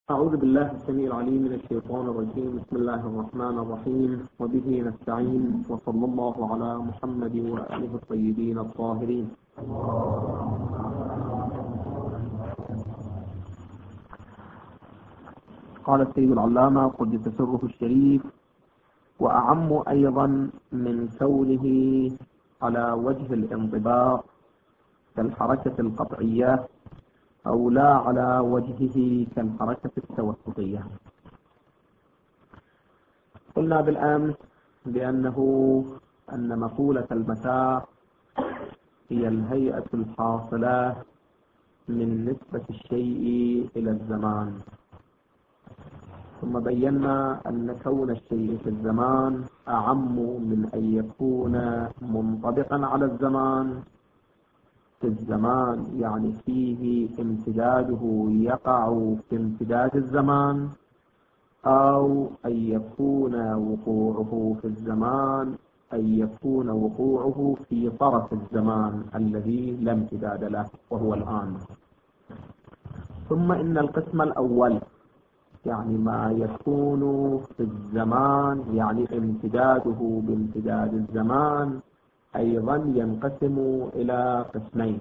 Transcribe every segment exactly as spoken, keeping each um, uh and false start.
أعوذ بالله السميع العليم من الشيطان الرجيم. بسم الله الرحمن الرحيم، وبه نستعين، وصلى الله على محمد وآله الطيبين الطاهرين. قال السيد العلامة قدس سره الشريف: وأعم أيضا من كونه على وجه الانطباق كالحركة القطعية أو لا على وجهه كالحركة التوسطية. قلنا بالأمس بأنه أن مقولة المساق هي الهيئة الحاصلة من نسبة الشيء إلى الزمان، ثم بينا أن كون الشيء في الزمان أعم من أن يكون منطبقا على الزمان في الزمان، يعني فيه امتداده يقع في امتداد الزمان، أو أن يكون وقوعه في الزمان أن يكون وقوعه في طرف الزمان الذي لا امتداد له وهو الآن. ثم إن القسم الأول يعني ما يكون في الزمان، يعني امتداده بامتداد الزمان، أيضا ينقسم إلى قسمين،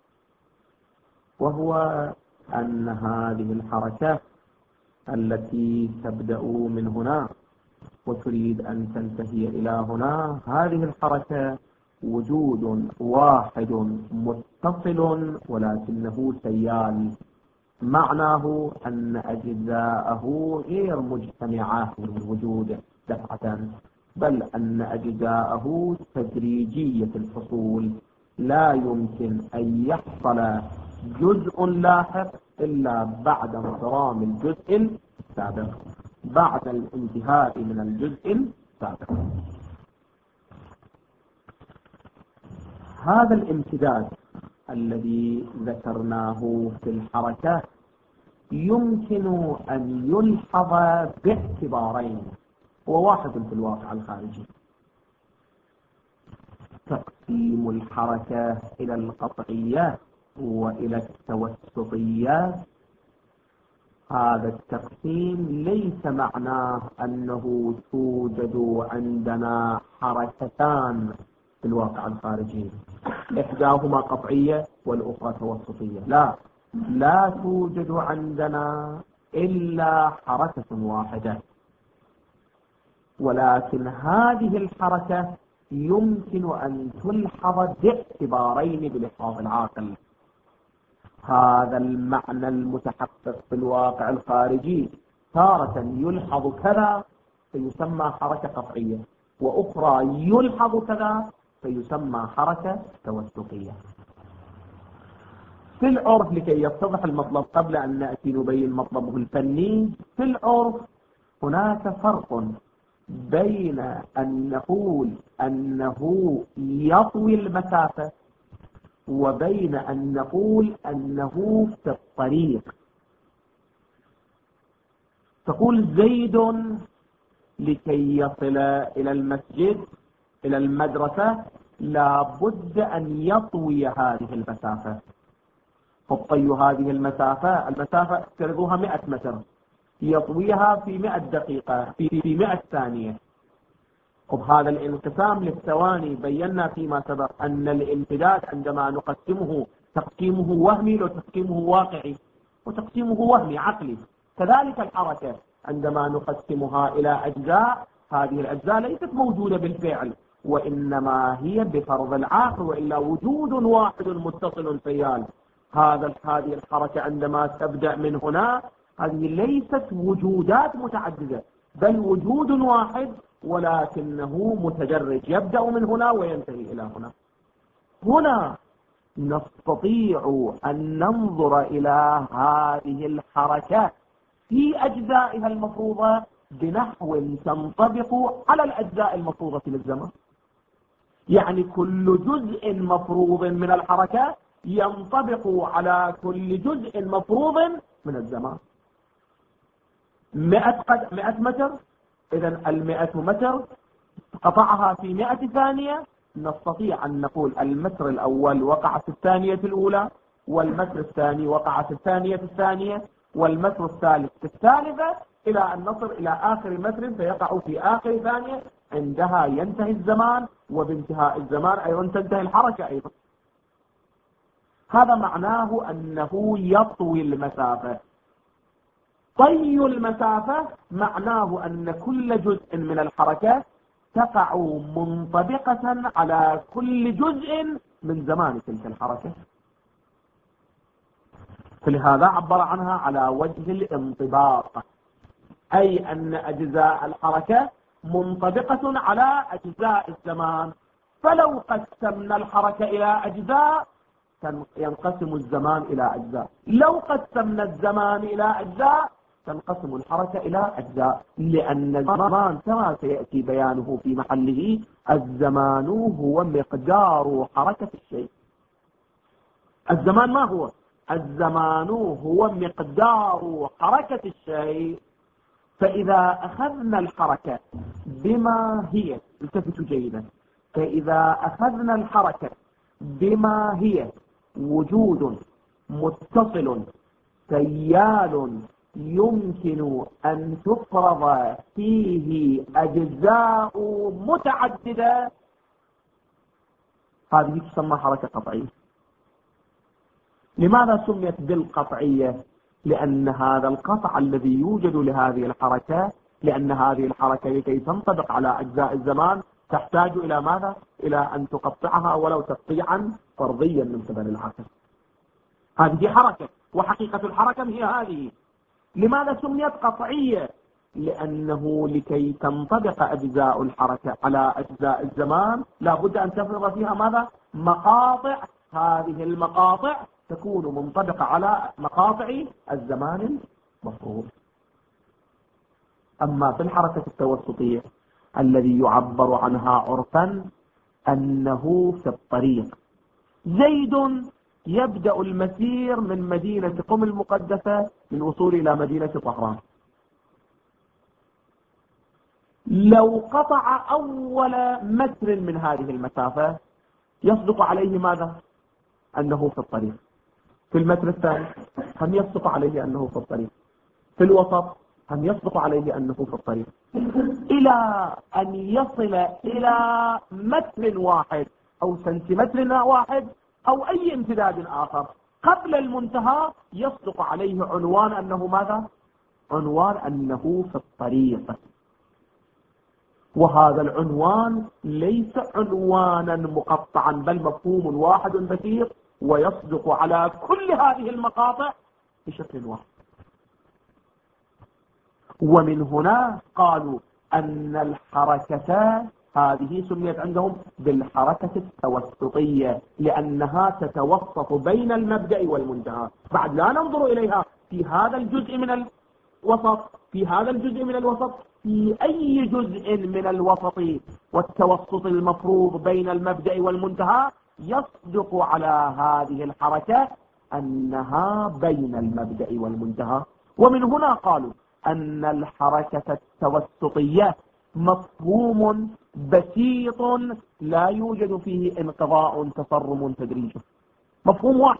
وهو أن هذه الحركة التي تبدأ من هنا وتريد أن تنتهي إلى هنا، هذه الحركة وجود واحد متصل ولكنه سيال، معناه أن أجزاءه غير مجتمعة من الوجود دفعة، بل أن أجزاءه تدريجية الحصول، لا يمكن أن يحصل جزء لاحق إلا بعد انصرام الجزء السابق، بعد الانتهاء من الجزء السابق. هذا الامتداد الذي ذكرناه في الحركة يمكن أن يلحظ باعتبارين، وواحد في الواقع الخارجي: تقسيم الحركة إلى القطعية وإلى التوسطية. هذا التقسيم ليس معناه أنه توجد عندنا حركتان في الواقع الخارجي إحداهما قطعية والأخرى توسطية، لا لا توجد عندنا إلا حركة واحدة، ولكن هذه الحركة يمكن أن تلحظ باعتبارين بلحاظ العاقل. هذا المعنى المتحقق في الواقع الخارجي تارة يلحظ كذا فيسمى حركة قطعية، وأخرى يلحظ كذا فيسمى حركة توسطية. في العرف، لكي يتضح المطلب قبل أن نأتي نبين مطلبه الفني، في العرف هناك فرق بين أن نقول أنه يطوي المسافة وبين أن نقول أنه في الطريق. تقول زيد لكي يصل إلى المسجد إلى المدرسة لابد أن يطوي هذه المسافة. فطي هذه المسافة المسافة افترضوها مئة متر، يطويها في مئة دقيقة في في مئة ثانية. وبهذا الانقسام للثواني بينا فيما سبق أن الامتداد عندما نقسمه تقسيمه وهمي لو تقسيمه واقعي، وتقسيمه وهمي عقلي. كذلك الحركة عندما نقسمها إلى أجزاء، هذه الأجزاء ليست موجودة بالفعل، وإنما هي بفرض العقل، وإلا وجود واحد متصل سيال. هذا هذه الحركة عندما تبدأ من هنا، هذه ليست وجودات متعددة، بل وجود واحد ولكنه متدرج، يبدأ من هنا وينتهي إلى هنا. هنا نستطيع أن ننظر إلى هذه الحركة في أجزائها المفروضة بنحو تنطبق على الأجزاء المفروضة للزمن، يعني كل جزء مفروض من الحركة ينطبق على كل جزء مفروض من الزمان. مئة, قد... مئة متر، إذن المئة متر قطعها في مئة ثانية، نستطيع أن نقول المتر الأول وقع في الثانية الأولى، والمتر الثاني وقع في الثانية الثانية، والمتر الثالث في الثالثة، إلى أن نصل إلى آخر متر فيقع في آخر ثانية، عندها ينتهي الزمان، وبانتهاء الزمان أيضا تنتهي الحركة أيضا. هذا معناه أنه يطوي المسافة. طي المسافة معناه أن كل جزء من الحركة تقع منطبقة على كل جزء من زمان تلك الحركة، فلهذا عبر عنها على وجه الانطباق، أي أن أجزاء الحركة منطبقة على أجزاء الزمان. فلو قسمنا الحركة إلى أجزاء ينقسم الزمان إلى أجزاء، لو قسمنا الزمان إلى أجزاء تنقسم الحركة إلى أجزاء، لأن الزمان كما سيأتي بيانه في محله الزمان هو مقدار حركة الشيء. الزمان ما هو؟ الزمان هو مقدار حركة الشيء. فإذا أخذنا الحركة بما هي، التفتوا جيدا، فإذا أخذنا الحركة بما هي وجود متصل سيال يمكن أن تفرض فيه أجزاء متعددة، هذه تسمى حركة قطعية. لماذا سميت بالقطعية؟ لأن هذا القطع الذي يوجد لهذه الحركة، لأن هذه الحركة لكي تنطبق على أجزاء الزمان تحتاج إلى ماذا؟ إلى أن تقطعها ولو تقطيعا فرضيا من قبل العقل. هذه حركة، وحقيقة الحركة هي هذه. لماذا سميت قطعية؟ لأنه لكي تنطبق أجزاء الحركة على أجزاء الزمان لابد أن تفرض فيها ماذا؟ مقاطع. هذه المقاطع تكون منطبقة على مقاطع الزمان المفروض. أما في الحركة التوسطية الذي يعبر عنها عرفا أنه في الطريق، زيد يبدأ المسير من مدينة قم المقدسة للوصول إلى مدينة طهران. لو قطع أول متر من هذه المسافة يصدق عليه ماذا؟ أنه في الطريق. في المتر الثاني هم يصدق عليه أنه في الطريق. في الوسط هم يصدق عليه أنه في الطريق، إلى أن يصل إلى متر واحد أو سنتيمتر واحد أو أي امتداد آخر قبل المنتهى يصدق عليه عنوان أنه ماذا؟ عنوان أنه في الطريق. وهذا العنوان ليس عنوانا مقطعا بل مفهوم واحد بسيط، ويصدق على كل هذه المقاطع بشكل واحد. ومن هنا قالوا أن الحركة هذه سميت عندهم بالحركة التوسطية، لأنها تتوسط بين المبدأ والمنتهى. بعد لا ننظر إليها في هذا الجزء من الوسط، في هذا الجزء من الوسط، في أي جزء من الوسط والتوسط المفروض بين المبدأ والمنتهى يصدق على هذه الحركة أنها بين المبدأ والمنتهى. ومن هنا قالوا أن الحركة التوسطية مفهوم بسيط لا يوجد فيه انقضاء تصرم تدريجي، مفهوم واحد،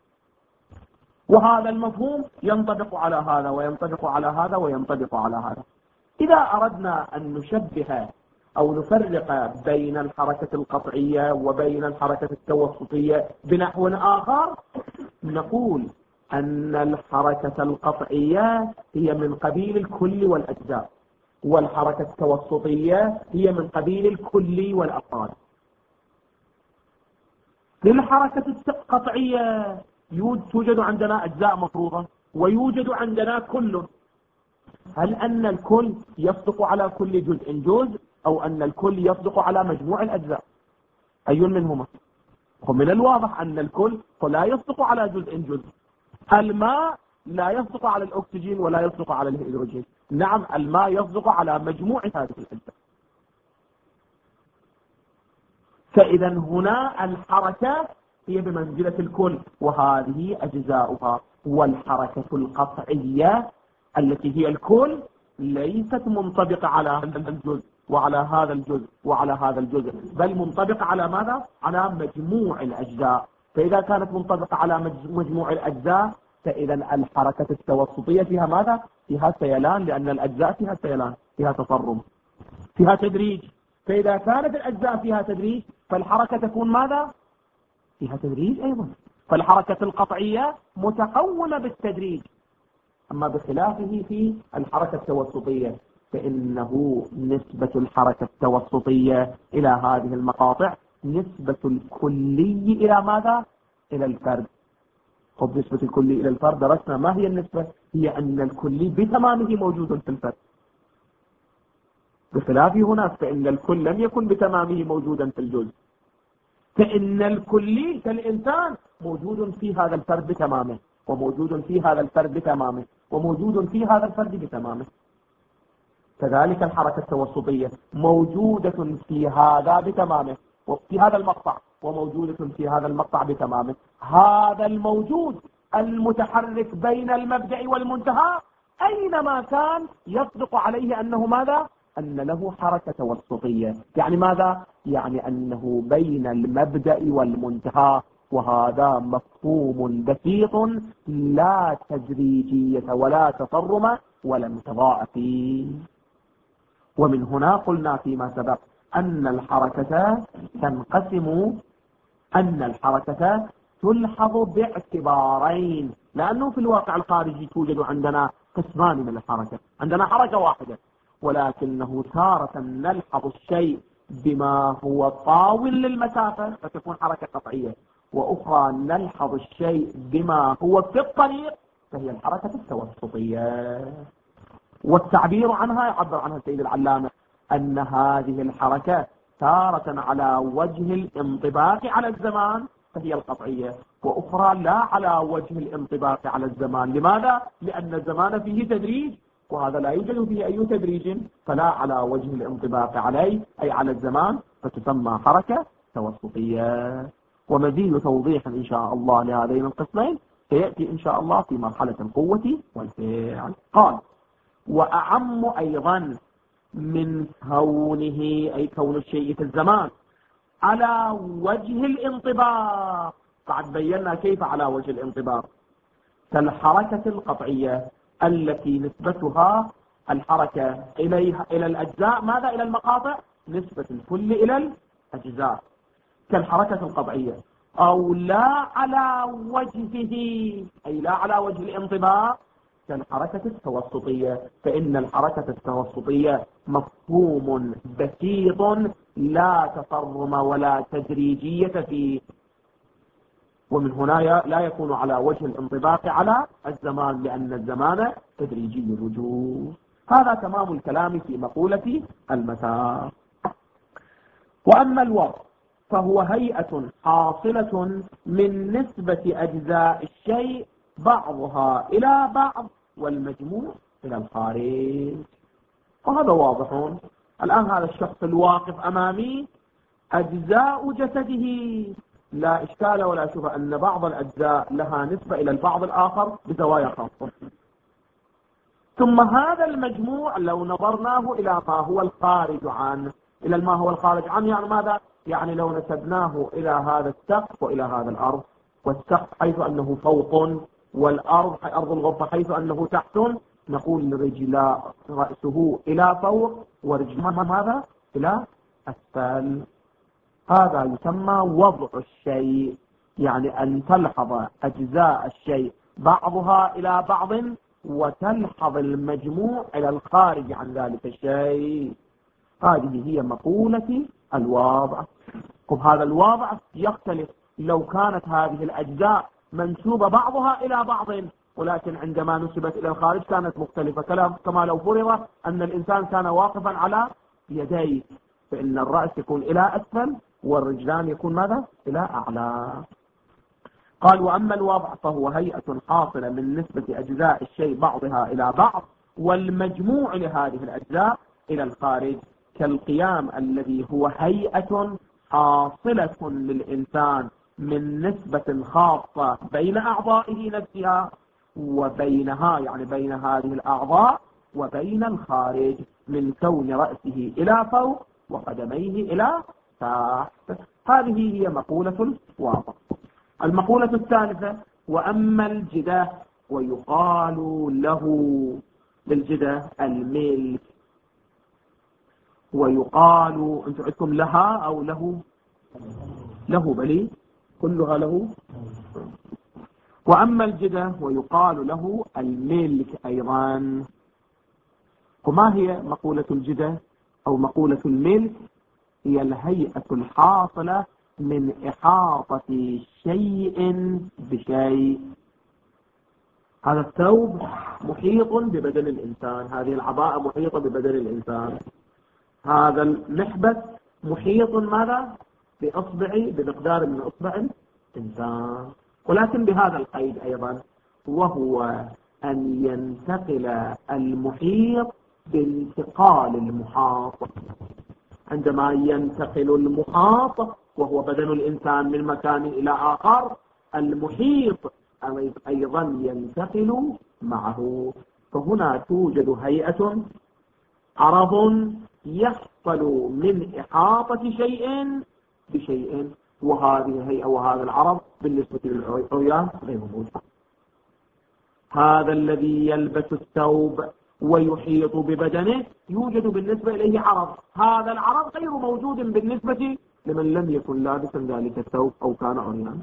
وهذا المفهوم ينطبق على هذا وينطبق على هذا وينطبق على هذا. إذا أردنا أن نشبه أو نفرق بين الحركة القطعية وبين الحركة التوسطية بنحو آخر نقول أن الحركة القطعية هي من قبيل الكل والأجزاء، والحركة التوسطية هي من قبيل الكل والأفراد. في الحركة القطعية توجد عندنا أجزاء مفروضة ويوجد عندنا كل. هل أن الكل يصدق على كل جزء جزء أو أن الكل يصدق على مجموع الأجزاء؟ أي منهما؟ ومن الواضح أن الكل لا يصدق على جزء جزء. الماء لا يصدق على الأكسجين ولا يصدق على الهيدروجين. نعم الماء يصدق على مجموع هذه الأجزاء. فإذا هنا الحركة هي بمنزلة الكل وهذه أجزاؤها، والحركة القطعية التي هي الكل ليست منطبقة على هذا الجزء وعلى هذا الجزء وعلى هذا الجزء، بل منطبقة على ماذا؟ على مجموع الأجزاء. فإذا كانت منطبقة على مجموع الأجزاء فإذا الحركة التوسطية فيها ماذا؟ فيها سيلان، لأن الأجزاء فيها سيلان، فيها تصرم، فيها تدريج. فإذا كانت الأجزاء فيها تدريج فالحركة تكون ماذا؟ فيها تدريج أيضا. فالحركة القطعية متقومة بالتدريج. أما بخلافه في الحركة التوسطية فإنه نسبة الحركة التوسطية إلى هذه المقاطع نسبة الكلي إلى ماذا؟ إلى الفرد. طب نسبة الكلي إلى الفرد درسنا ما هي النسبة؟ هي أن الكلي بتمامه موجود في الفرد، بخلاف هناك فإن الكل لم يكن بتمامه موجودا في الجزء. فإن الكلي كالإنسان موجود في هذا الفرد بتمامه، وموجود في هذا الفرد بتمامه، وموجود في هذا الفرد بتمامه. كذلك الحركة التوسطية موجودة في هذا بتمامه وفي هذا المقطع، وموجودة في هذا المقطع بتمامه. هذا الموجود المتحرك بين المبدأ والمنتهى أينما كان يصدق عليه أنه ماذا؟ أن له حركة توسطية. يعني ماذا؟ يعني أنه بين المبدأ والمنتهى، وهذا مفهوم بسيط لا تدريجية ولا تصرم ولا انتظاء فيه. ومن هنا قلنا فيما سبق أن الحركة تنقسم، أن الحركة تلحظ باعتبارين، لأنه في الواقع الخارجي توجد عندنا قسمان من الحركة. عندنا حركة واحدة، ولكنه تارة نلحظ الشيء بما هو طاول للمسافة فتكون حركة قطعية، وأخرى نلحظ الشيء بما هو في الطريق فهي الحركة التوسطية. والتعبير عنها يعبر عنها السيد العلامة أن هذه الحركة تارة على وجه الانطباق على الزمان فهي القطعية، وأخرى لا على وجه الانطباق على الزمان. لماذا؟ لأن الزمان فيه تدريج، وهذا لا يوجد فيه أي تدريج، فلا على وجه الانطباق عليه أي على الزمان، فتسمى حركة توسطية. ومزيد توضيح إن شاء الله لهذين القسمين سيأتي إن شاء الله في مرحلة القوة والفعل. قال: وأعم أيضا من كونه، أي كون الشيء في الزمان، على وجه الانطباق. قد بينا كيف على وجه الانطباق. كالحركة القطعية التي نسبتها الحركة إليها إلى الأجزاء ماذا؟ إلى المقاطع، نسبة الكل إلى الأجزاء كالحركة القطعية. أو لا على وجهه، أي لا على وجه الانطباق، كالحركة التوسطية. فإن الحركة التوسطية مفهوم بسيط لا تصرم ولا تدريجية فيه، ومن هنا لا يكون على وجه الانطباق على الزمان، لأن الزمان تدريجي الوجود. هذا تمام الكلام في مقولة المسار. وأما الوضع فهو هيئة حاصلة من نسبة أجزاء الشيء بعضها إلى بعض والمجموع إلى الخارج. وهذا واضح. الآن هذا الشخص الواقف أمامي أجزاء جسده لا إشكال ولا شبهة أن بعض الأجزاء لها نسبة إلى البعض الآخر بزوايا خاصة. ثم هذا المجموع لو نظرناه إلى ما هو الخارج عنه، إلى ما هو الخارج عنه يعني ماذا؟ يعني لو نسبناه إلى هذا السقف وإلى هذا الأرض، والسقف حيث أنه فوق والأرض أرض الغرفة حيث أنه تحت، نقول رجل رأسه إلى فوق ورجله ماذا؟ إلى أسفل. هذا يسمى وضع الشيء، يعني أن تلحظ أجزاء الشيء بعضها إلى بعض وتلحظ المجموع إلى الخارج عن ذلك الشيء. هذه هي مقولة الواضع. وهذا الواضع يختلف لو كانت هذه الأجزاء منسوبة بعضها إلى بعض، ولكن عندما نسبت إلى الخارج كانت مختلفة، كما لو فرض أن الإنسان كان واقفا على يديه، فإن الرأس يكون إلى أسفل والرجلان يكون ماذا؟ إلى أعلى. قال: وأما الوضع فهو هيئة حاصلة من نسبة أجزاء الشيء بعضها إلى بعض والمجموع لهذه الأجزاء إلى الخارج، كالقيام الذي هو هيئة حاصلة للإنسان من نسبة خاصة بين أعضائه نفسها وبينها، يعني بين هذه الأعضاء وبين الخارج، من كون رأسه إلى فوق وقدميه إلى تحت. هذه هي مقولة الواضع. المقولة الثالثة: وأما الجدة ويقال له للجدة الملك، ويقال انتم عندكم لها أو له؟ له بلي كلها له. وأما الجدة ويقال له الملك أيضا. وما هي مقولة الجدة أو مقولة الملك؟ هي الهيئة الحاصلة من إحاطة شيء بشيء. هذا الثوب محيط ببدن الإنسان، هذه العباءة محيطة ببدن الإنسان، هذا المحبس محيط ماذا؟ بأصبع بمقدار من أصبع الإنسان، ولكن بهذا القيد أيضا، وهو أن ينتقل المحيط بانتقال المحاط. عندما ينتقل المحاط وهو بدن الإنسان من مكان إلى آخر، المحيط أيضا ينتقل معه. فهنا توجد هيئة عرض يحصل من إحاطة شيء بشيء، وهذه الهيئة وهذا العرض بالنسبة للعريان غير موجود. هذا الذي يلبس الثوب ويحيط ببدنه يوجد بالنسبة إليه عرض، هذا العرض غير موجود بالنسبة لمن لم يكن لابسا ذلك الثوب أو كان عريانا.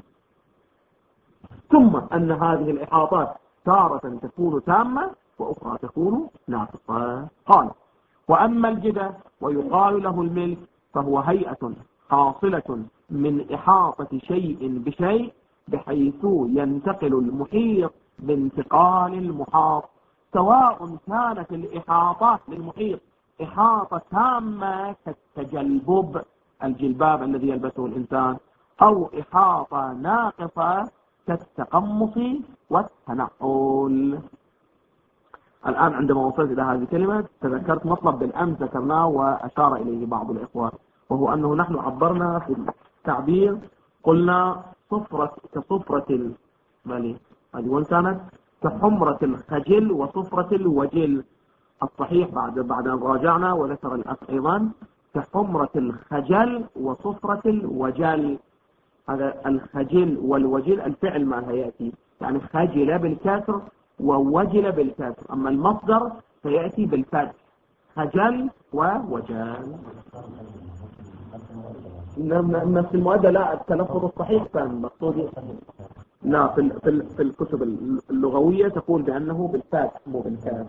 ثم أن هذه الإحاطات تارة تكون تامة وأخرى تكون ناقصة. قال: وأما الجدة ويقال له الملك فهو هيئة حاصلة من إحاطة شيء بشيء، بحيث ينتقل المحيط بانتقال المحاط، سواء كانت الإحاطات للمحيط إحاطة تامة كالتجلبب الجلباب الذي يلبسه الإنسان، أو إحاطة ناقصة كالتقمص والتنعل. الآن عندما وصلت إلى هذه الكلمة تذكرت مطلب بالأمس ذكرناه وأشار إليه بعض الإخوة، وهو أنه نحن عبرنا في التعبير قلنا صفرة كصفرة المالي، هذه وين كانت؟ كحمرة الخجل وصفرة الوجل. الصحيح بعد بعد أن راجعنا وذكر الأخ أيضا كحمرة الخجل وصفرة الوجل. هذا الخجل والوجل الفعل ما يأتي، يعني خجل بالكسر ووجل بالكسر، أما المصدر سيأتي بالفتح، خجل ووجل. نفس المؤدى لا التلفظ الصحيح كان مقصود، لا في في في الكتب اللغوية تقول بأنه بالفتح مو بالكسر.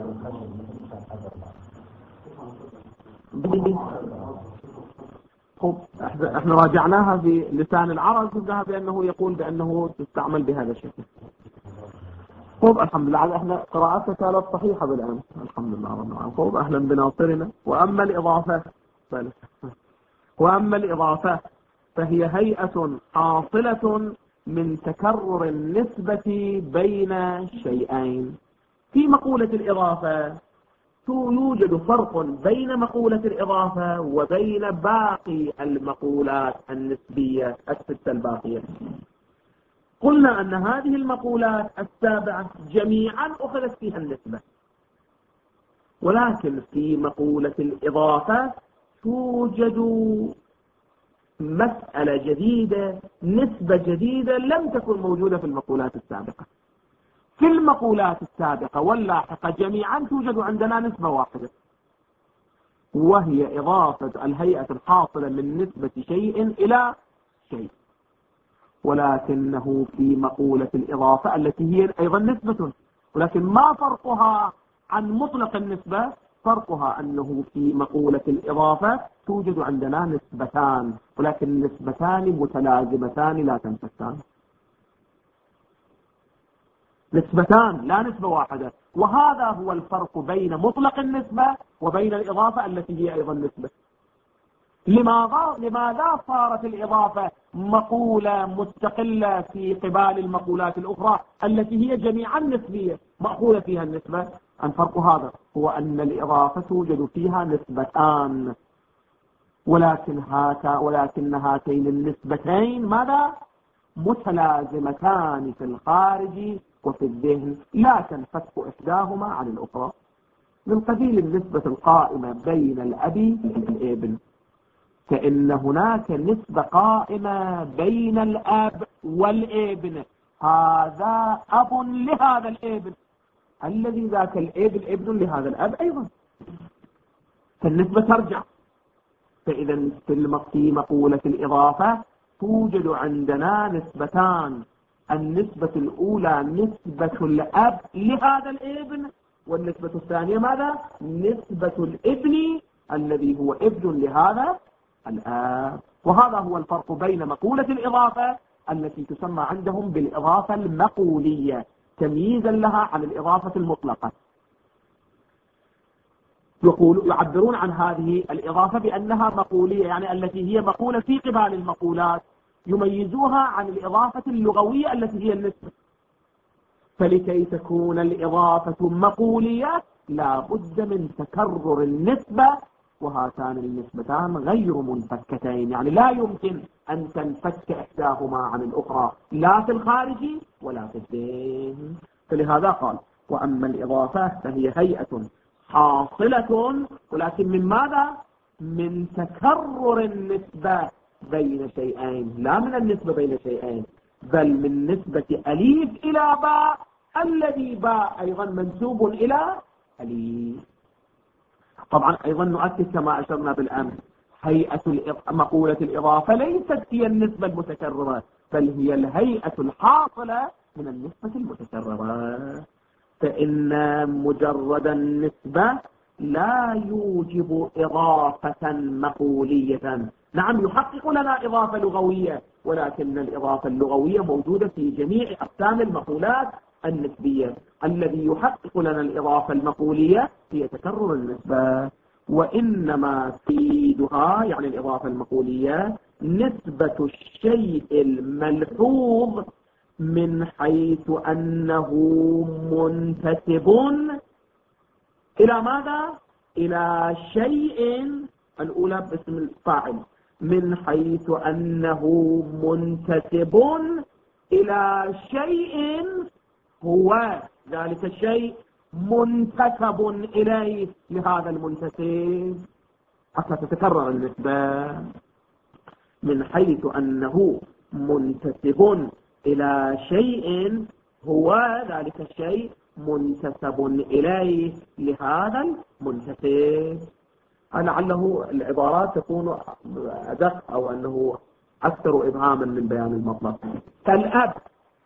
احنا راجعناها في لسان العرب قلناها بأنه يقول بأنه تستعمل بهذا الشكل. طيب الحمد لله احنا قراءتنا كانت صحيحة بالأمس الحمد لله رب العالمين. طيب أهلا بناصرنا. وأما الإضافة وأما الإضافة فهي هيئة حاصلة من تكرر النسبة بين شيئين. في مقولة الإضافة يوجد فرق بين مقولة الإضافة وبين باقي المقولات النسبية الستة الباقية. قلنا أن هذه المقولات السابعة جميعا أخذت فيها النسبة، ولكن في مقولة الإضافة توجد مسألة جديدة، نسبة جديدة لم تكن موجودة في المقولات السابقة. في المقولات السابقة واللاحقة جميعا توجد عندنا نسبة واحدة، وهي إضافة الهيئة الحاصلة من نسبة شيء إلى شيء. ولكنه في مقولة الإضافة التي هي أيضا نسبة، ولكن ما فرقها عن مطلق النسبة؟ فرقها أنه في مقولة الإضافة توجد عندنا نسبتان، ولكن نسبتان متلازمتان لا تنفكان، نسبتان لا نسبة واحدة. وهذا هو الفرق بين مطلق النسبة وبين الإضافة التي هي أيضا نسبة. لماذا لماذا صارت الإضافة مقولة مستقلة في قبال المقولات الأخرى التي هي جميعا نسبية مأخوذة فيها النسبة؟ الفرق هذا هو أن الإضافة توجد فيها نسبتان، ولكن هاتا ولكن هاتين النسبتين ماذا؟ متلازمتان في الخارج وفي الذهن، لا تنفك إحداهما عن الأخرى. من قبيل النسبة القائمة بين الأب والابن، كأن هناك نسبة قائمة بين الأب والابن، هذا أب لهذا الابن، الذي ذاك الابن ابن لهذا الأب أيضا، فالنسبة ترجع. فإذا في مقولة الإضافة توجد عندنا نسبتان، النسبة الأولى نسبة الأب لهذا الابن، والنسبة الثانية ماذا؟ نسبة الابن الذي هو ابن لهذا الأب. وهذا هو الفرق بين مقولة الإضافة التي تسمى عندهم بالإضافة المقولية تمييزا لها عن الإضافة المطلقة. يقول يعبرون عن هذه الإضافة بأنها مقولية، يعني التي هي مقولة في قبال المقولات، يميزوها عن الإضافة اللغوية التي هي النسبة. فلكي تكون الإضافة مقولية لا بد من تكرر النسبة، وهاتان النسبتان غير منفكتين، يعني لا يمكن أن تنفك إحداهما عن الأخرى لا في الخارج ولا في الذهن. فلهذا قال وأما الإضافة فهي هيئة حاصلة، ولكن من ماذا؟ من تكرر النسبة بين شيئين، لا من النسبة بين شيئين، بل من نسبة أليف إلى باء، الذي باء أيضا منسوب إلى أليف. طبعا أيضا نؤكد كما أشرنا بالأمس، هيئة مقولة الإضافة ليست هي النسبة المتكررة، بل هي الهيئة الحاصلة من النسبة المتكررة. فإن مجرد النسبة لا يوجب إضافة مقولية. نعم يحقق لنا إضافة لغوية، ولكن الإضافة اللغوية موجودة في جميع أقسام المقولات النسبية. الذي يحقق لنا الإضافة المقولية هي تكرر النسبة، وإنما تفيدها يعني الإضافة المقولية نسبة الشيء الملحوظ من حيث أنه منتسب إلى ماذا؟ إلى شيء، الأولى باسم الفاعل، من حيث أنه منتسب إلى شيء هو ذلك الشيء منتسب إليه لهذا المنتسب، حتى تتكرر النسبة. من حيث أنه منتسب إلى شيء هو ذلك الشيء منتسب إليه لهذا المنتسب. لعله العبارات تكون أدق أو أنه أكثر إبهاما من بيان المطلب. كالأب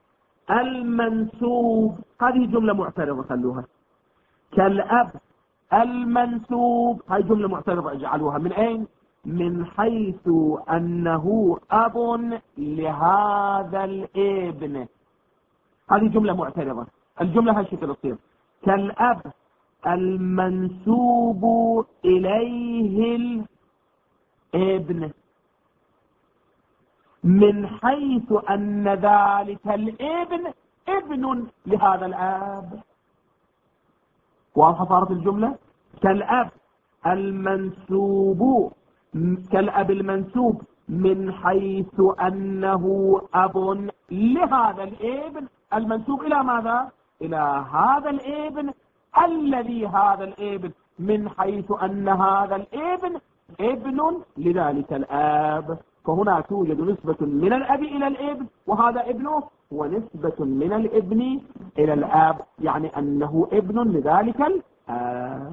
المنسوب، هذه جملة معترضة خلوها. كالأب المنسوب هذه جملة معترضة اجعلوها. من أين؟ من حيث أنه أب لهذا الابن، هذه جملة معترضة. الجملة هالشكل تصير كالأب المنسوب إليه الابن، من حيث أن ذلك الابن ابن لهذا الأب. واضحة صارت الجملة؟ كالأب المنسوب، كالأب المنسوب من حيث أنه أب لهذا الابن، المنسوب إلى ماذا؟ إلى هذا الابن، الذي هذا الابن من حيث أن هذا الابن ابن لذلك الأب. فهنا توجد نسبة من الأب إلى الابن وهذا ابنه، ونسبة من الابن إلى الأب يعني أنه ابن لذلك الأب.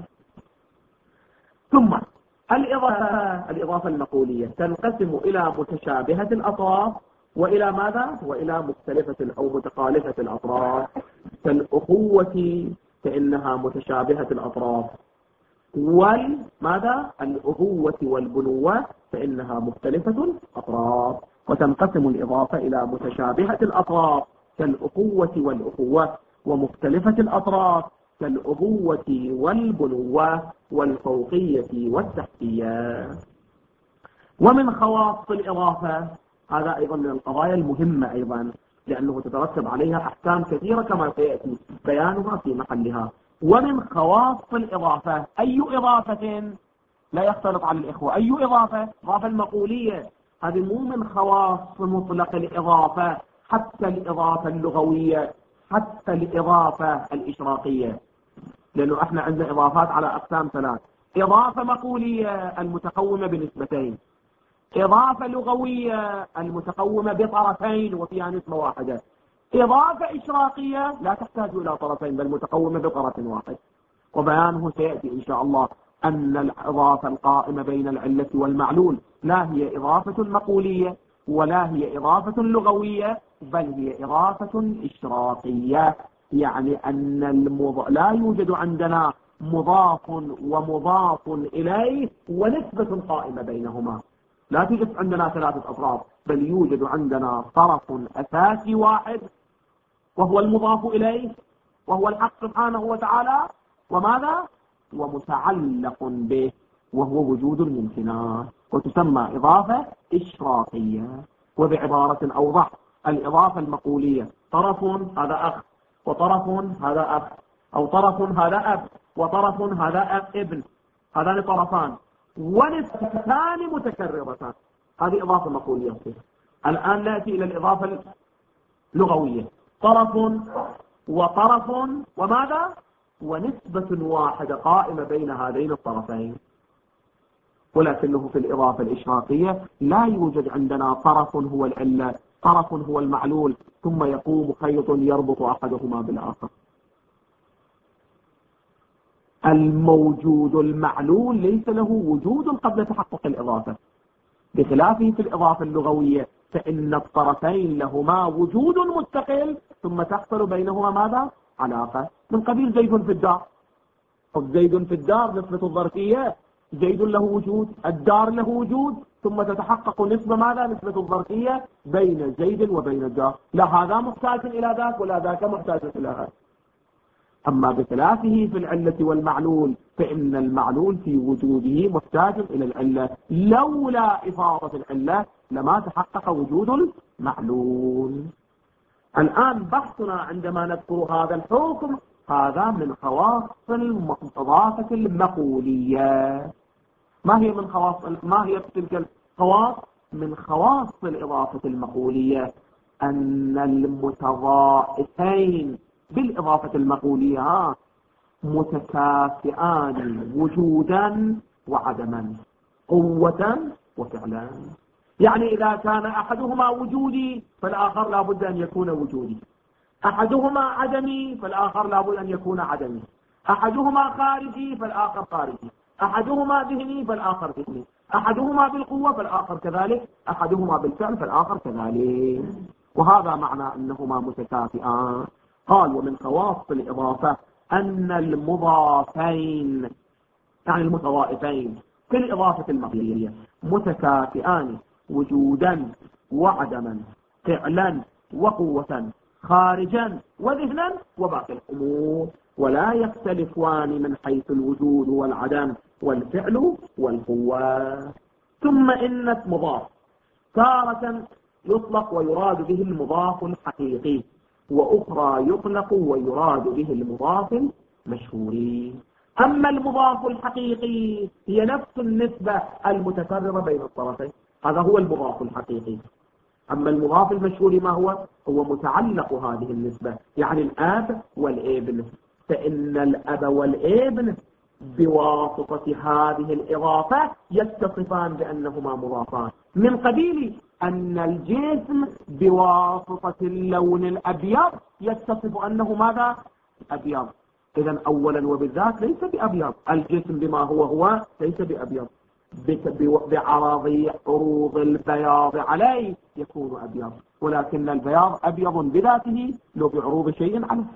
ثم الإضافة الإضافة المقولية تنقسم إلى متشابهة الأطراف وإلى ماذا؟ وإلى مختلفة أو متخالفة الأطراف. كالأخوة فإنها متشابهة الأطراف، والماذا؟ الأخوة والبنوة فإنها مختلفة الأطراف. وتنقسم الإضافة إلى متشابهة الأطراف كالأخوة والأخوة، ومختلفة الأطراف كالأبوة والبنوة والفوقية والتحتية. ومن خواص الإضافة، هذا أيضا من القضايا المهمة أيضا لأنه تترتب عليها أحكام كثيرة كما سيأتي بيانها في محلها. ومن خواص الإضافة أي إضافة لا يختلط على الإخوة، أي إضافة؟ إضافة المقولية، هذه مو من خواص مطلق الإضافة، حتى الإضافة اللغوية، حتى الإضافة الإشراقية، لأنه احنا عندنا إضافات على أقسام ثلاث: إضافة مقولية المتقومة بنسبتين، إضافة لغوية المتقومة بطرفين وفيها نسبة واحدة، إضافة إشراقية لا تحتاج إلى طرفين بل متقومة بطرف واحد، وبيانه سيأتي إن شاء الله أن الإضافة القائمة بين العلة والمعلول لا هي إضافة مقولية ولا هي إضافة لغوية، بل هي إضافة إشراقية، يعني أن المض... لا يوجد عندنا مضاف ومضاف إليه ونسبة قائمة بينهما، لا توجد عندنا ثلاثة أطراف، بل يوجد عندنا طرف أساسي واحد وهو المضاف إليه وهو الحق سبحانه وتعالى، وماذا؟ ومتعلق به وهو وجود الممكنات، وتسمى إضافة إشراقية. وبعبارة أوضح، الإضافة المقولية طرف هذا أخ وطرف هذا أخ، أو طرف هذا أب وطرف هذا أب ابن، هذان طرفان ونسبتان متكررتان، هذه إضافة مقولية. الآن نأتي إلى الإضافة اللغوية، طرف وطرف وماذا؟ ونسبة واحدة قائمة بين هذين الطرفين. ولكنه في الإضافة الإشراقية لا يوجد عندنا طرف هو العلة، طرف هو المعلول، ثم يقوم خيط يربط أحدهما بالآخر. الموجود المعلول ليس له وجود قبل تحقق الإضافة، بخلافه في الإضافة اللغوية فإن الطرفين لهما وجود مستقل ثم تحصل بينهما ماذا؟ علاقة، من قبيل زيد في الدار، أو زيد في الدار نسبة الظرفية، زيد له وجود، الدار له وجود، ثم تتحقق نسبة ماذا؟ نسبة الظرفية بين زيد وبين الدار، لا هذا محتاج إلى ذاك ولا ذاك محتاج إلى هذا. أما بخلافه في العلة والمعلول فإن المعلول في وجوده محتاج إلى العلة، لولا إفاضة العلة لما تحقق وجود المعلول. الآن بحثنا عندما نذكر هذا الحكم هذا من خواص الإضافة المقولية. ما هي من خواص ما هي تلك الخواص؟ من خواص الإضافة المقولية أن المتضائفين بالإضافة المقولية متكافئان وجودا وعدما، قوة وفعلا. يعني إذا كان أحدهما وجودي فالآخر لا بد أن يكون وجودي، أحدهما عدمي فالآخر لا بد أن يكون عدمي، أحدهما خارجي فالآخر خارجي، أحدهما ذهني فالآخر ذهني، أحدهما بالقوة فالآخر كذلك، أحدهما بالفعل فالآخر كذلك، وهذا معنى أنهما متكافئان. قال ومن خواص الإضافة أن المضافين يعني المتضائفين في الإضافة المقولية متكافئان وجودا وعدما، فعلا وقوة، خارجا وذهنا وباقي الأمور، ولا يختلفان من حيث الوجود والعدم والفعل والقوة. ثم إن مضاف تارة يطلق ويراد به المضاف الحقيقي، وأخرى يطلق ويراد به المضاف المشهوري. أما المضاف الحقيقي هي نفس النسبة المتكررة بين الطرفين، هذا هو المضاف الحقيقي. أما المضاف المشهوري ما هو؟ هو متعلق هذه النسبة، يعني الآب والابن، فإن الأب والابن بواسطة هذه الإضافة يتصفان بأنهما مضافان، من قبيل أن الجسم بواسطة اللون الأبيض يتصف أنه ماذا؟ أبيض. إذن أولا وبالذات ليس بأبيض، الجسم بما هو هو ليس بأبيض، بعراضي عروض البياض عليه يكون أبيض، ولكن البياض أبيض بذاته لو بعروض شيء عنه،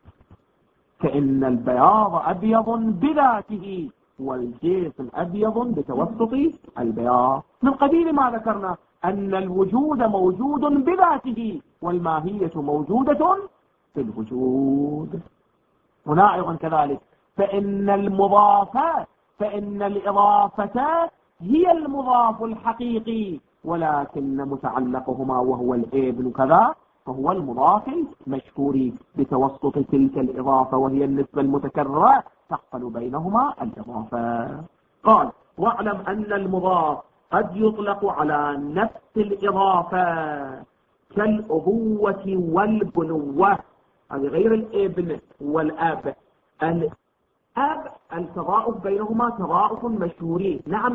فإن البياض أبيض بذاته والجسم أبيض بتوسط البياض، من قبيل ما ذكرنا أن الوجود موجود بذاته والماهية موجودة في الوجود. هنا أيضا كذلك فإن المضافة فإن الإضافة هي المضاف الحقيقي، ولكن متعلقهما وهو الابن كذا فهو المضاف المشهوري بتوسط تلك الإضافة وهي النسبة المتكررة تحصل بينهما الإضافة. قال واعلم أن المضاف قد يطلق على نفس الإضافة كالأبوة والبنوة، هذه غير الابن والأب. الأب التضاؤف بينهما تضاؤف مشهوري، نعم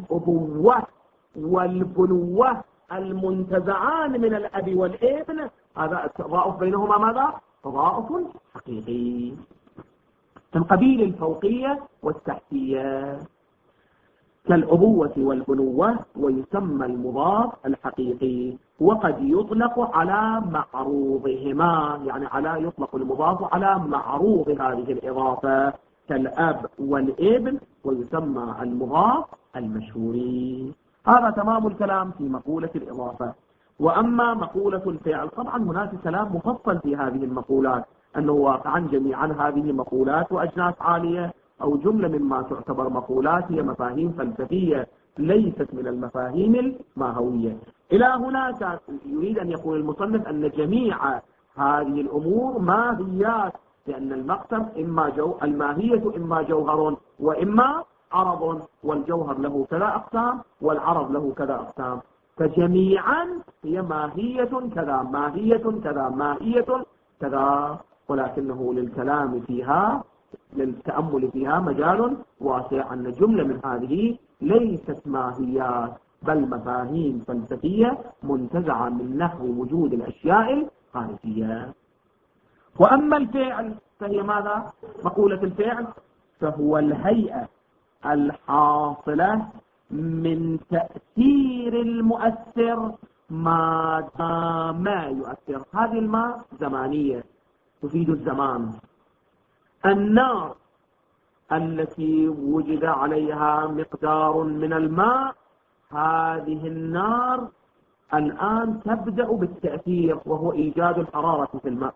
الأبوة والبنوة المنتزعان من الأب والابن هذا التضاؤف بينهما ماذا؟ تضاؤف حقيقي من قبيل الفوقية والتحتية كالأبوة والبنوة، ويسمى المضاف الحقيقي، وقد يطلق على معروضهما، يعني على يطلق المضاف على معروض هذه الإضافة كالأب والابن، ويسمى المضاف المشهوري. هذا تمام الكلام في مقولة الإضافة. وأما مقولة الفعل، طبعا هناك كلام مفصل في هذه المقولات، أنه واقعا جميعا هذه مقولات وأجناس عالية، أو جملة مما تعتبر مقولات هي مفاهيم فلسفية ليست من المفاهيم الماهوية. إلى هنا يريد أن يقول المصنف أن جميع هذه الأمور ماهيات، لأن المقسم إما جو الماهية إما جوهر وإما عرض، والجوهر له كذا أقسام والعرض له كذا أقسام، فجميعا هي ماهية كذا ماهية كذا ماهية كذا، ولكنه للكلام فيها للتأمل فيها مجال واسع، أن جملة من هذه ليست ماهيات بل مفاهيم فلسفية منتزعة من نحو وجود الأشياء الخارجية. وأما الفعل فهي ماذا؟ مقولة الفعل فهو الهيئة الحاصلة من تأثير المؤثر ما دام يؤثر. هذه الماء زمانية تفيد الزمان. النار التي وجد عليها مقدار من الماء، هذه النار الآن تبدأ بالتأثير وهو إيجاد الحرارة في الماء.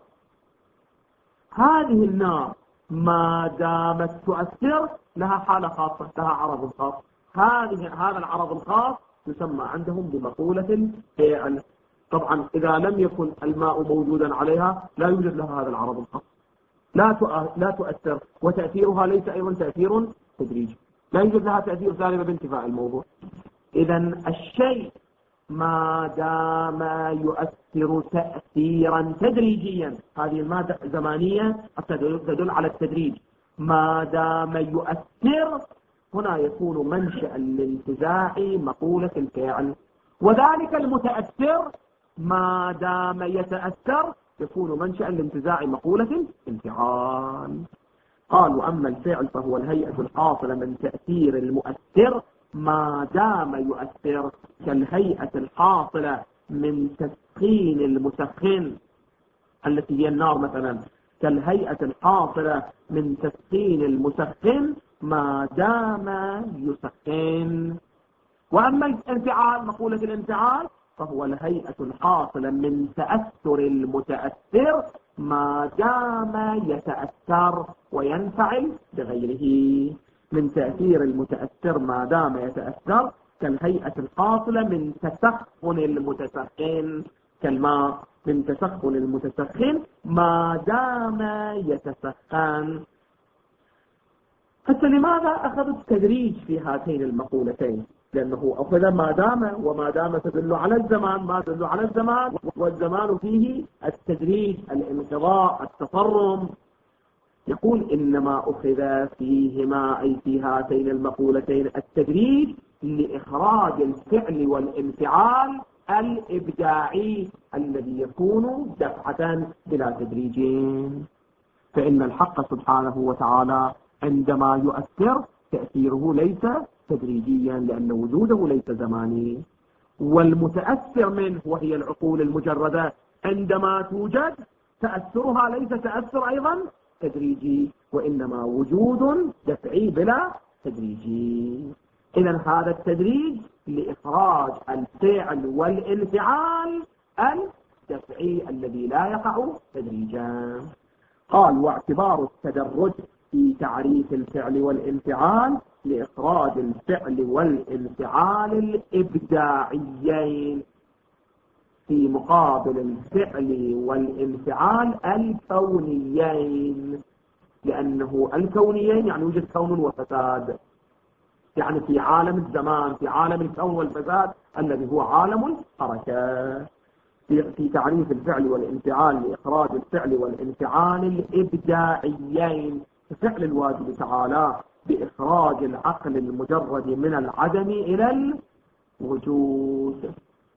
هذه النار ما دامت تؤثر لها حالة خاصة، لها عرض خاص. هذه هذا العرض الخاص يسمى عندهم بمقولة الفعل. طبعا إذا لم يكن الماء موجودا عليها لا يوجد لها هذا العرض الخاص، لا لا تؤثر، وتأثيرها ليس أيضا تأثير تدريجي، لا يوجد لها تأثير ثاني بانتفاء الموضوع. إذا الشيء ما دام يؤثر تأثيرا تدريجيا، هذه المادة زمانية تدل على التدريج، ما دام يؤثر هنا يكون منشأ لانتزاع مقولة الفعل. وذلك المتأثر ما دام يتأثر يكون منشأ لانتزاع مقولة الانفعال. قال وأما الفعل فهو الهيئة الحاصلة من تأثير المؤثر ما دام يؤثر، كالهيئة الحاصلة من تسخين المسخن التي هي النار مثلا، كالهيئة الحاصلة من تسخين المسخن ما دام يسخن. وأما الانفعال، مقولة الانفعال فهو الهيئة الحاصلة من تأثر المتأثر ما دام يتأثر وينفعل بغيره. من تأثير المتأثر ما دام يتأثر، كالهيئة الحاصلة من تسخن المتسخن، كالماء من تسخن المتسخن ما دام يتسخن. حتى لماذا أخذ التدريج في هاتين المقولتين؟ لأنه أخذ ما دام، وما دام تدل على الزمان، ما تدل على الزمان، والزمان فيه التدريج، الانقضاء، التصرم. يقول إنما أخذ فيهما أي في هاتين المقولتين التدريج لإخراج الفعل والانفعال الإبداعي الذي يكون دفعة بلا تدريج. فإن الحق سبحانه وتعالى عندما يؤثر تأثيره ليس تدريجيا لأن وجوده ليس زماني، والمتأثر منه وهي العقول المجردة عندما توجد تأثرها ليس تأثر أيضا تدريجي، وإنما وجود دفعي بلا تدريجي. إذن هذا التدريج لإخراج الفعل والانفعال الدفعي الذي لا يقع تدريجا. قال واعتبار التدرج في تعريف الفعل والانفعال لإخراج الفعل والانفعال الإبداعيين في مقابل الفعل والانفعال الكونيين، لأنه الكونيين يعني يوجد كون وفساد، يعني في عالم الزمان، في عالم الكون والفساد الذي هو عالم الحركة. في تعريف الفعل والانفعال لإخراج الفعل والانفعال الإبداعيين، فعل الواجب تعالى بإخراج العقل المجرد من العدم إلى الوجود.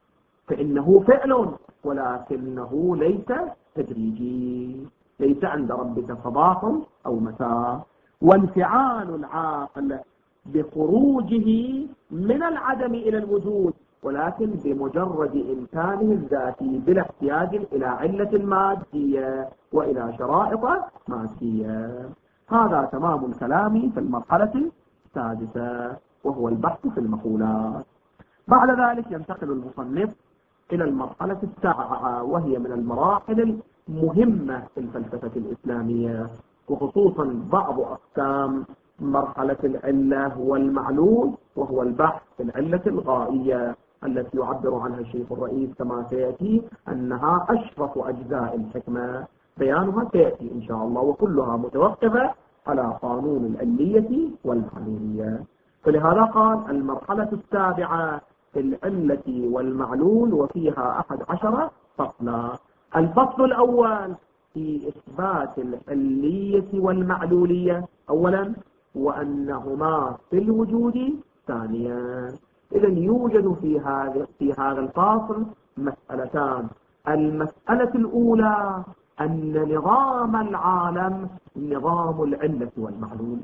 فإنه فعل ولكنه ليس تدريجي، ليس عند ربك صباح أو مساء. وانفعال العاقل بخروجه من العدم إلى الوجود، ولكن بمجرد إمكانه الذاتي بلا احتياج إلى علة مادية وإلى شرائط مادية. هذا تمام الكلام في المرحلة السادسة، وهو البحث في المقولات. بعد ذلك ينتقل المصنف إلى المرحلة السابعة، وهي من المراحل المهمة في الفلسفة الإسلامية، وخصوصا بعض أقسام مرحلة العلة والمعلول، وهو البحث في العلة الغائية التي يعبر عنها الشيخ الرئيس كما سيأتي أنها أشرف أجزاء الحكمة. بيانها سيأتي إن شاء الله، وكلها متوقفة على قانون العلية والمعلولية. فلهذا قال المرحلة السابعة في العلة والمعلول، وفيها أحد عشر فصلا. الفصل الأول في إثبات العلية والمعلولية أولا، وأنهما في الوجود ثانيا. إذن يوجد في هذا في هذا الفاصل مسألتان. المسألة الأولى أن نظام العالم نظام العلة والمعلول،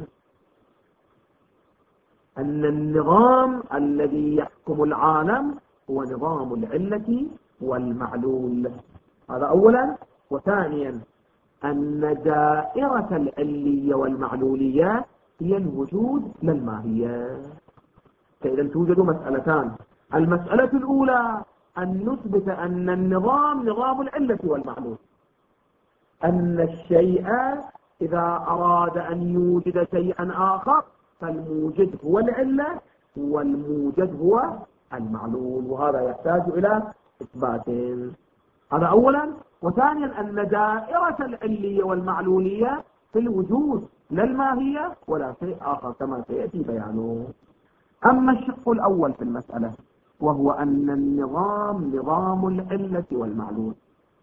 أن النظام الذي يحكم العالم هو نظام العلة والمعلول، هذا أولا. وثانيا أن دائرة العلية والمعلولية هي الوجود لا الماهية. فإذا توجد مسألتان. المسألة الأولى أن نثبت أن النظام نظام العلة والمعلول، أن الشيء إذا أراد أن يوجد شيئا آخر فالموجد هو العلة والموجد هو المعلول، وهذا يحتاج إلى إثبات. هذا أولا. وثانيا أن دائرة العلية والمعلولية في الوجود لا الماهية ولا شيء آخر كما سيأتي بيانه. أما الشق الأول في المسألة وهو أن النظام نظام العلة والمعلول،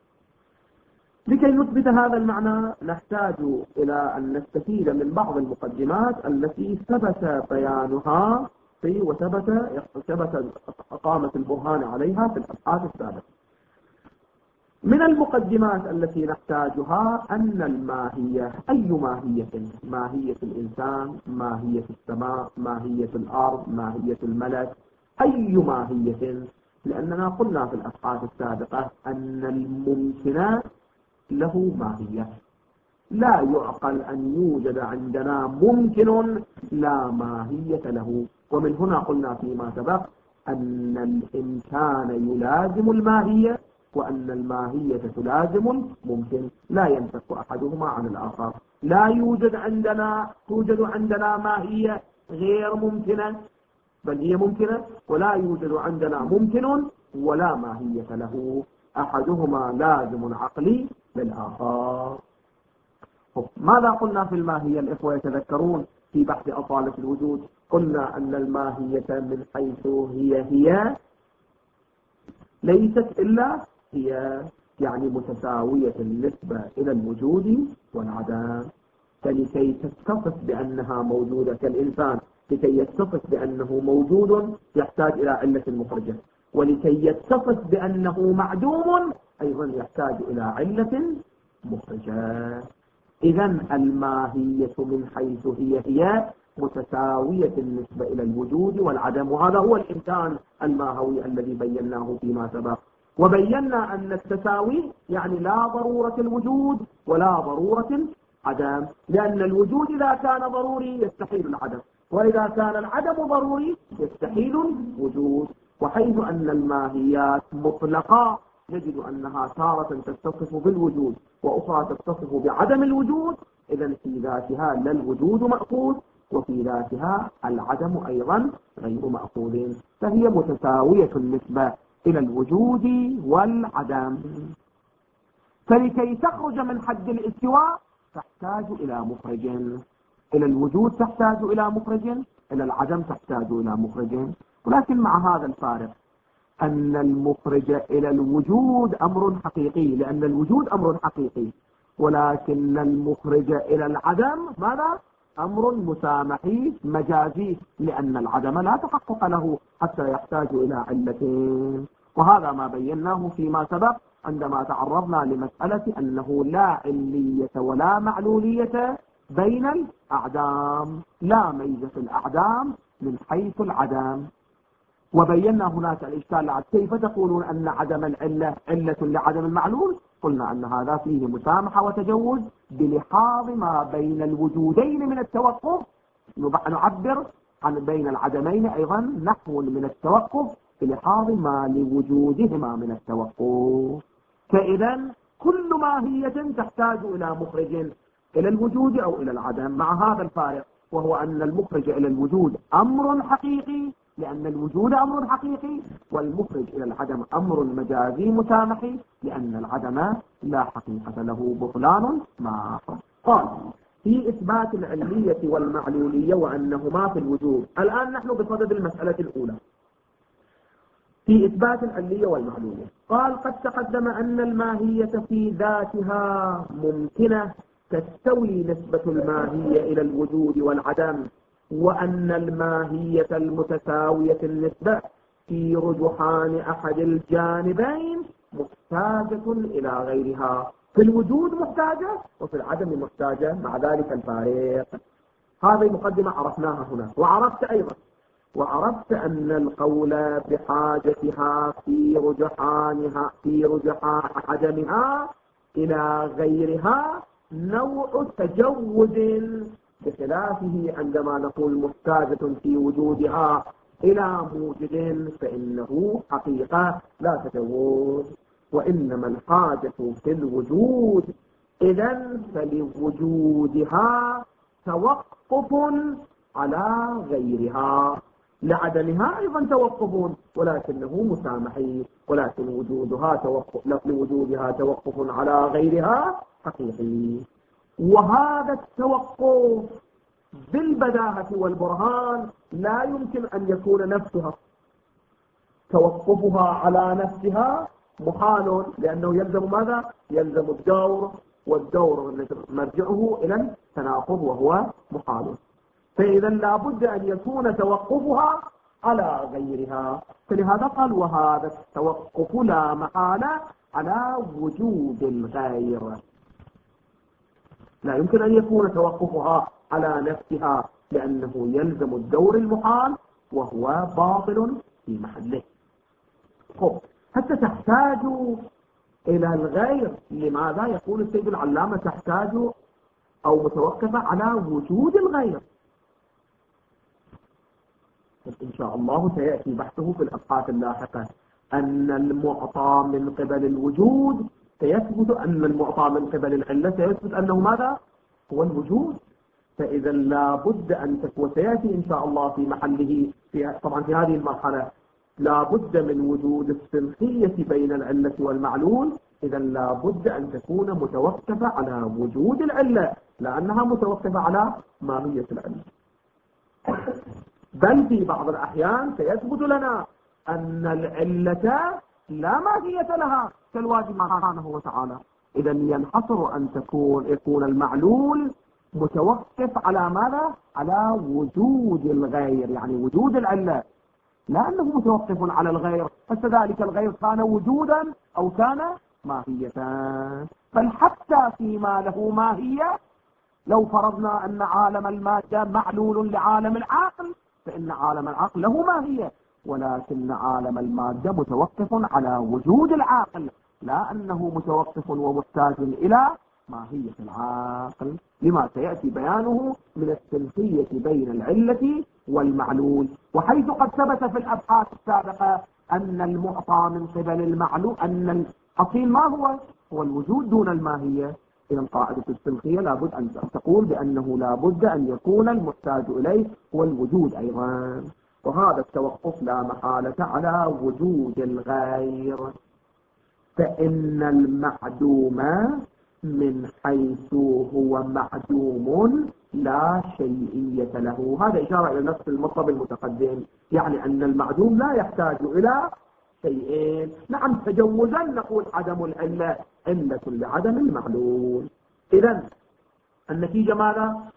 لكي نثبت هذا المعنى نحتاج إلى أن نستفيد من بعض المقدمات التي ثبت بيانها في وثبت ثبت إقامة البرهان عليها في الأبحاث السابقة. من المقدمات التي نحتاجها أن الماهية، أي ماهية؟ ماهية الإنسان، ماهية السماء، ماهية الأرض، ماهية الملك، أي ماهية؟ لأننا قلنا في الأبحاث السابقة أن الممكنات له ماهية. لا يعقل أن يوجد عندنا ممكن لا ماهية له. ومن هنا قلنا فيما سبق أن الإمكان يلازم الماهية، وأن الماهية تلازم الممكن، لا ينفك أحدهما عن الآخر. لا يوجد عندنا توجد عندنا ماهية غير ممكنة، بل هي ممكنة، ولا يوجد عندنا ممكن ولا ماهية له، أحدهما لازم عقلي للآخر. ماذا قلنا في الماهية الإخوة يتذكرون في بحث أصالة الوجود؟ قلنا أن الماهية من حيث هي هي ليست إلا هي، يعني متساوية النسبة إلى الوجود والعدم. فلكي تتصف بأنها موجودة كالإنسان، لكي يتصف بأنه موجود يحتاج إلى علة مخرجة، ولكي يتصف بأنه معدوم أيضا يحتاج إلى علة مخرجة. إذن الماهية من حيث هي هي متساوية النسبة إلى الوجود والعدم، وهذا هو الإمكان الماهوي الذي بيناه فيما سبق. وبينا أن التساوي يعني لا ضرورة الوجود ولا ضرورة العدم، لأن الوجود إذا كان ضروري يستحيل العدم، وإذا كان العدم ضروري يستحيل الوجود. وحيث أن الماهيات مطلقة نجد أنها تارة تتصف بالوجود وأخرى تتصف بعدم الوجود، إذن في ذاتها لا الوجود مأخوذ وفي ذاتها العدم أيضا غير مأخوذ، فهي متساوية النسبة إلى الوجود والعدم. فلكي تخرج من حد الاستواء تحتاج إلى مخرج، إلى الوجود تحتاج إلى مخرج، إلى العدم تحتاج إلى مخرج، ولكن مع هذا الفارق أن المخرج إلى الوجود أمر حقيقي، لأن الوجود أمر حقيقي، ولكن المخرج إلى العدم ماذا؟ أمر مسامحي مجازي، لأن العدم لا تحقق له حتى يحتاج إلى علتين. وهذا ما بيناه فيما سبق عندما تعرضنا لمسألة أنه لا علية ولا معلولية بين الأعدام، لا ميزة في الأعدام من حيث العدم. وبينا هناك الإشكال، كيف تقولون أن عدم العلة علة لعدم المعلول؟ قلنا أن هذا فيه مسامحة وتجوز بلحاظ ما بين الوجودين من التوقف، نعبر عن بين العدمين أيضا نحو من التوقف بلحاظ ما لوجودهما من التوقف. فإذا كل ماهية تحتاج إلى مخرج إلى الوجود أو إلى العدم، مع هذا الفارق، وهو أن المخرج إلى الوجود أمر حقيقي لأن الوجود أمر حقيقي، والمخرج إلى العدم أمر مجازي مسامحي لأن العدم لا حقيقة له، بطلان ما قال في إثبات العلية والمعلولية وأنهما في الوجود. الآن نحن بصدد المسألة الأولى في إثبات العلية والمعلولية. قال قد تقدم أن الماهية في ذاتها ممكنة تستوي نسبة الماهية إلى الوجود والعدم، وأن الماهية المتساوية النسبة في رجحان أحد الجانبين محتاجة إلى غيرها، في الوجود محتاجة وفي العدم محتاجة، مع ذلك الفارق. هذه مقدمة عرفناها هنا. وعرفت أيضا وعرفت أن القول بحاجتها في رجحانها في رجحان عدمها إلى غيرها نوع تجوز، بخلافه عندما نقول محتاجة في وجودها إلى موجد فإنه حقيقة لا تجوز، وإنما الحاجة في الوجود. إذن فلوجودها توقف على غيرها، لعدمها أيضا توقف ولكنه مسامحي، ولكن وجودها توقف لوجودها توقف على غيرها حقيقي. وهذا التوقف بالبداهة والبرهان لا يمكن أن يكون نفسها، توقفها على نفسها محال، لأنه يلزم ماذا؟ يلزم الدور، والدور مرجعه إلى التناقض وهو محال. فإذا لا بد أن يكون توقفها على غيرها، فلهذا قال وهذا التوقف لا محالة على وجود الغير. لا يمكن أن يكون توقفها على نفسها لأنه يلزم الدور المحال وهو باطل في محله. خب حتى تحتاج إلى الغير، لماذا يقول السيد العلامة تحتاج أو متوقفة على وجود الغير؟ إن شاء الله سيأتي بحثه في الأبحاث اللاحقة. أن المعطى من قبل الوجود سيثبت، أن المعطى من قبل العلة سيثبت أنه ماذا؟ هو الوجود. فإذا لا بد أن تكون، سيأتي إن شاء الله في محله في طبعا في هذه المرحلة، لا بد من وجود السنخية بين العلة والمعلول. إذا لا بد أن تكون متوقفة على وجود العلة، لأنها متوقفة على ماهية العلة. بل في بعض الأحيان سيثبت لنا أن العلة لا ماهية لها كالواجب سبحانه وتعالى. إذا ينحصر أن تكون يكون المعلول متوقف على ماذا؟ على وجود الغير، يعني وجود العلة، لأنه متوقف على الغير، فكذلك الغير كان وجودا أو كان ماهية. بل حتى فيما له ماهية، لو فرضنا أن عالم المادة معلول لعالم العقل، فإن عالم العقل له ماهية، ولكن عالم المادة متوقف على وجود العقل، لا أنه متوقف ومحتاج إلى ماهية العقل، لما سيأتي بيانه من السنخية بين العلة والمعلول. وحيث قد ثبت في الأبحاث السابقة أن المعطى من قبل المعلول، أن الأصيل ما هو؟ هو الوجود دون الماهية. إذا قاعدة السنخية لابد أن تقول بأنه لابد أن يكون المحتاج إليه هو الوجود أيضا، وهذا التوقف لا محالة على وجود الغير. فإن المعدوم من حيث هو معدوم لا شيئية له. هذا إشارة إلى نفس المطلب المتقدم، يعني أن المعدوم لا يحتاج إلى شيئين. نعم تجوزا نقول عدم العلة علة لعدم المعلول. إذن النتيجة ماذا؟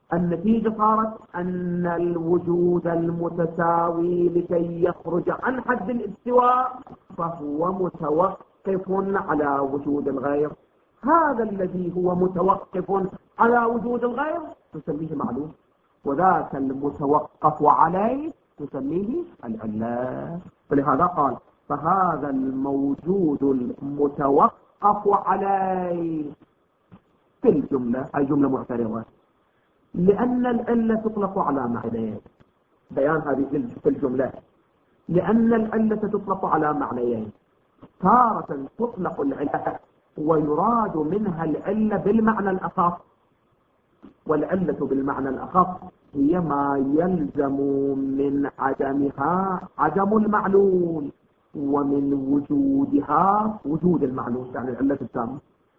النتيجة صارت أن الوجود المتساوي لكي يخرج عن حد الاستواء فهو متوقف على وجود الغير. هذا الذي هو متوقف على وجود الغير نسميه معلوم، وذاك المتوقف عليه نسميه العلة. فلهذا قال فهذا الموجود المتوقف عليه في الجملة، أي جملة معترضة، لأن العلة تطلق على معنيين. بيان هذه في الجملة، لأن العلة تطلق على معنيين، تارة تطلق العلة ويراد منها العلة بالمعنى الأخف، والعلة بالمعنى الأخف هي ما يلزم من عدمها عدم المعلول، ومن وجودها وجود المعلول، يعني العلة التامة.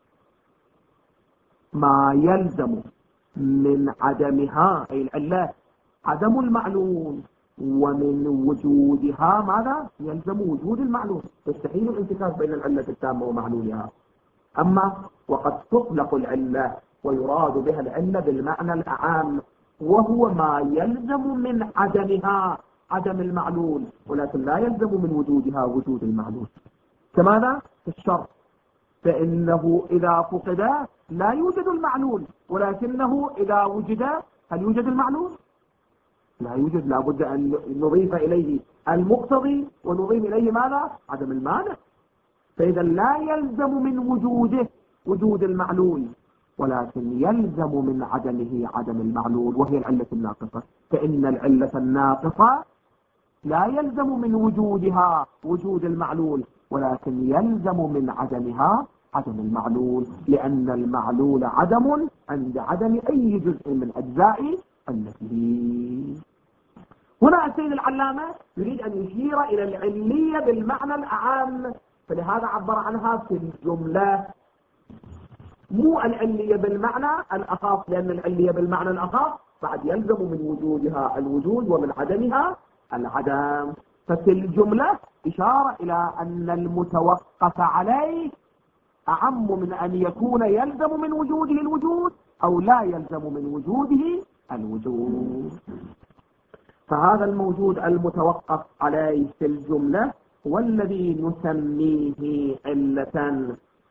ما يلزم من عدمها أي العلة عدم المعلول، ومن وجودها ماذا؟ يلزم وجود المعلول. يستحيل الانتكاس بين العلة التامة ومعلولها. أما وقد تطلق العلة ويراد بها العلة بالمعنى الأعام، وهو ما يلزم من عدمها عدم المعلول، ولكن لا يلزم من وجودها وجود المعلول. كماذا؟ في الشرط، فإنه إذا فقد لا يوجد المعلول، ولكنه إذا وجد هل يوجد المعلول؟ لا يوجد. لا بد أن نضيف إليه المقتضي ونضيف إليه ماذا؟ عدم المانع. فإذا لا يلزم من وجوده وجود المعلول، ولكن يلزم من عدمه عدم المعلول، وهي العلة الناقصة. فإن العلة الناقصة لا يلزم من وجودها وجود المعلول، ولكن يلزم من عدمها عدم المعلول، لأن المعلول عدم عند عدم أي جزء من أجزاء علته. هنا السيد العلامة يريد أن يشير إلى العلية بالمعنى الأعام، فلهذا عبر عنها في الجملة، مو العلية بالمعنى الأخف، لأن العلية بالمعنى الأخف بعد يلزم من وجودها الوجود ومن عدمها العدم. ففي الجملة إشارة إلى أن المتوقف عليه أعم من أن يكون يلزم من وجوده الوجود أو لا يلزم من وجوده الوجود. فهذا الموجود المتوقف عليه في الجملة هو الذي نسميه علة،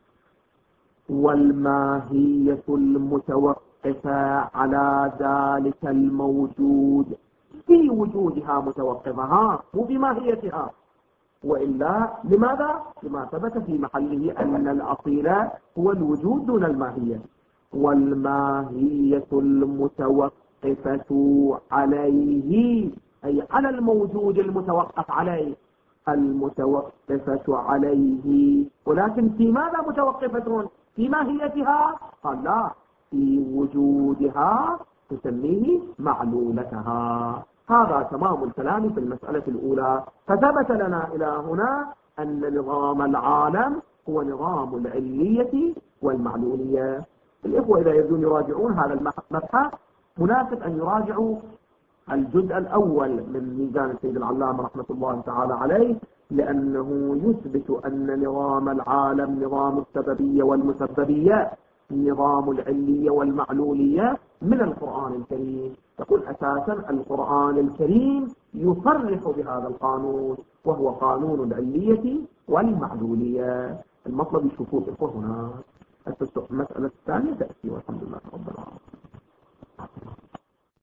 والماهية المتوقفة على ذلك الموجود في وجودها متوقفها مو في ماهيتها، وإلا لماذا؟ لما ثبت في محله أن الأصيل هو الوجود دون الماهية. والماهية المتوقفة عليه أي على الموجود المتوقف عليه، المتوقفة عليه، ولكن في ماذا متوقفة؟ في ماهيتها؟ قال لا، في وجودها تسميه معلولتها. هذا تمام الكلام في المسألة الأولى. فثبت لنا إلى هنا أن نظام العالم هو نظام العلية والمعلولية. الإخوة إذا يريدون يراجعون هذا المبحث مناسب أن يراجعوا الجزء الأول من ميزان السيد العلامة رحمة الله تعالى عليه، لأنه يثبت أن نظام العالم نظام السببية والمسببية، نظام العلية والمعلولية من القرآن الكريم. يقول أساسا القرآن الكريم يصرح بهذا القانون، وهو قانون العلية والمعلولية. المطلب يشوفوه هنا. المسألة الثانية تأتي، والحمد لله رب العالمين.